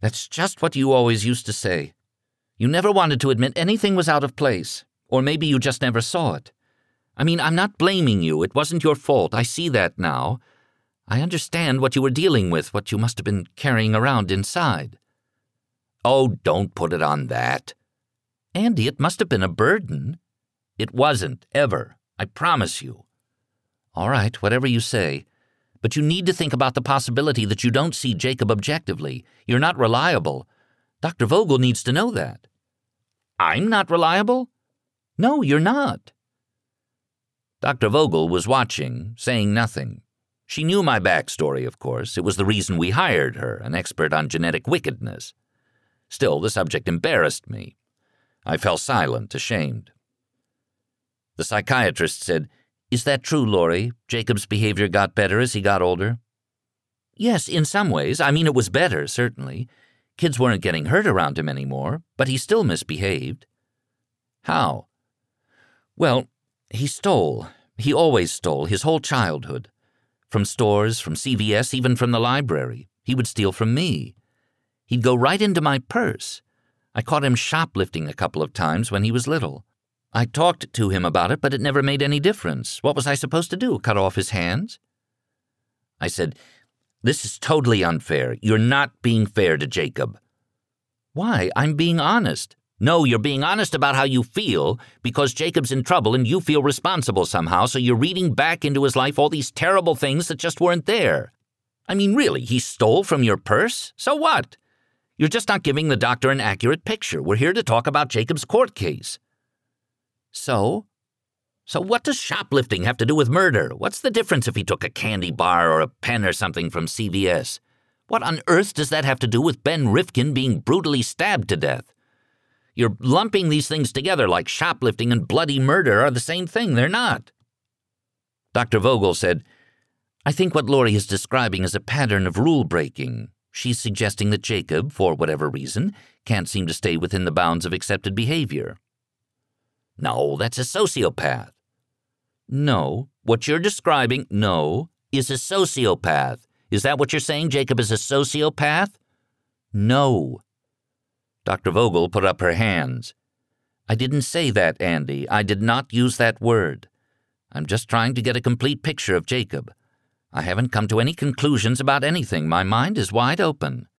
That's just what you always used to say. You never wanted to admit anything was out of place, or maybe you just never saw it. I mean, I'm not blaming you. It wasn't your fault. I see that now. I understand what you were dealing with, what you must have been carrying around inside. Oh, don't put it on that. Andy, it must have been a burden. It wasn't, ever. I promise you. All right, whatever you say. But you need to think about the possibility that you don't see Jacob objectively. You're not reliable. Dr. Vogel needs to know that. I'm not reliable? No, you're not. Dr. Vogel was watching, saying nothing. She knew my backstory, of course. It was the reason we hired her, an expert on genetic wickedness. Still, the subject embarrassed me. I fell silent, ashamed. The psychiatrist said, "Is that true, Laurie? Jacob's behavior got better as he got older?" Yes, in some ways. I mean, it was better, certainly. Kids weren't getting hurt around him anymore, but he still misbehaved. How? Well, he stole. He always stole, his whole childhood. From stores, from CVS, even from the library. He would steal from me. He'd go right into my purse. I caught him shoplifting a couple of times when he was little. I talked to him about it, but it never made any difference. What was I supposed to do, cut off his hands? I said, "This is totally unfair. You're not being fair to Jacob." Why? I'm being honest. No, you're being honest about how you feel because Jacob's in trouble and you feel responsible somehow, so you're reading back into his life all these terrible things that just weren't there. I mean, really, he stole from your purse? So what? You're just not giving the doctor an accurate picture. We're here to talk about Jacob's court case. So? So what does shoplifting have to do with murder? What's the difference if he took a candy bar or a pen or something from CVS? What on earth does that have to do with Ben Rifkin being brutally stabbed to death? You're lumping these things together like shoplifting and bloody murder are the same thing. They're not. Dr. Vogel said, "I think what Laurie is describing is a pattern of rule-breaking. She's suggesting that Jacob, for whatever reason, can't seem to stay within the bounds of accepted behavior." No, that's a sociopath. No, what you're describing, is a sociopath. Is that what you're saying, Jacob is a sociopath? No. Dr. Vogel put up her hands. I didn't say that, Andy. I did not use that word. I'm just trying to get a complete picture of Jacob. I haven't come to any conclusions about anything. My mind is wide open.